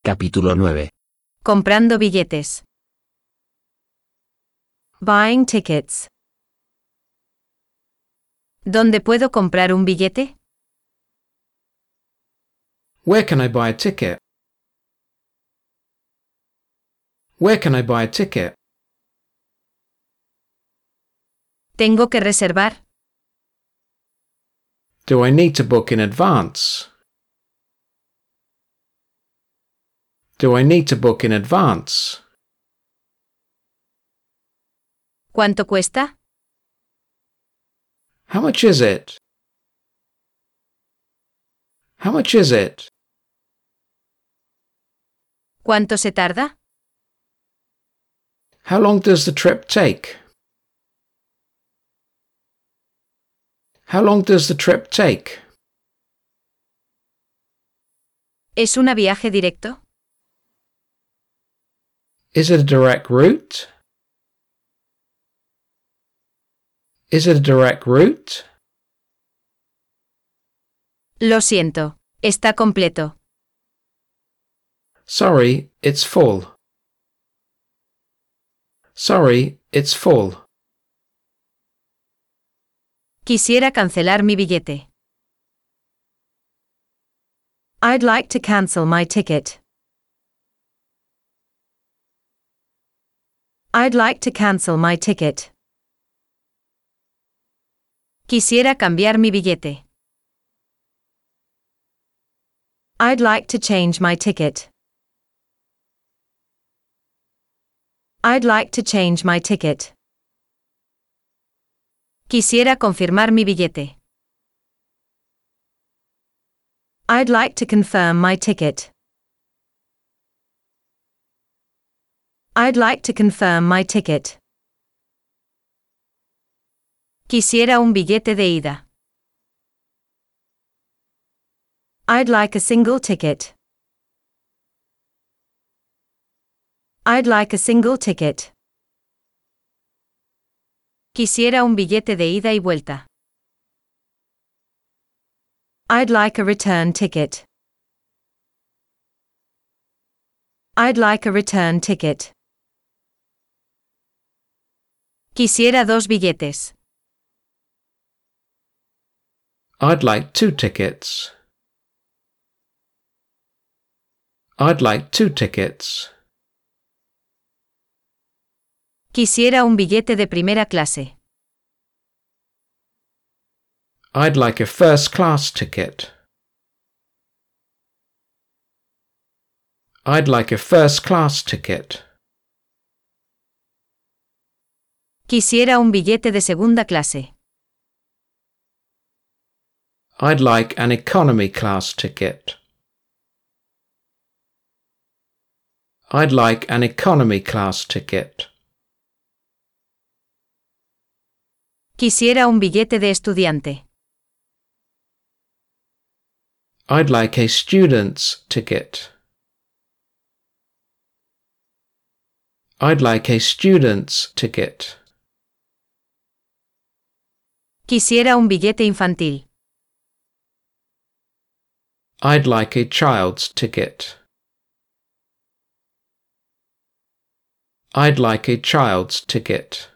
Capítulo 9. Comprando billetes. Buying tickets. ¿Dónde puedo comprar un billete? Where can I buy a ticket? Where can I buy a ticket? ¿Tengo que reservar? Do I need to book in advance? Do I need to book in advance? ¿Cuánto cuesta? How much is it? How much is it? ¿Cuánto se tarda? How long does the trip take? How long does the trip take? ¿Es un viaje directo? Is it a direct route? Is it a direct route? Lo siento, está completo. Sorry, it's full. Sorry, it's full. Quisiera cancelar mi billete. I'd like to cancel my ticket. I'd like to cancel my ticket. Quisiera cambiar mi billete. I'd like to change my ticket. I'd like to change my ticket. Quisiera confirmar mi billete. I'd like to confirm my ticket. I'd like to confirm my ticket. Quisiera un billete de ida. I'd like a single ticket. I'd like a single ticket. Quisiera un billete de ida y vuelta. I'd like a return ticket. I'd like a return ticket. Quisiera dos billetes. I'd like 2 tickets. I'd like 2 tickets. Quisiera un billete de primera clase. I'd like a first-class ticket. I'd like a first-class ticket. Quisiera un billete de segunda clase. I'd like an economy class ticket. I'd like an economy class ticket. Quisiera un billete de estudiante. I'd like a student's ticket. I'd like a student's ticket. Quisiera un billete infantil. I'd like a child's ticket. I'd like a child's ticket.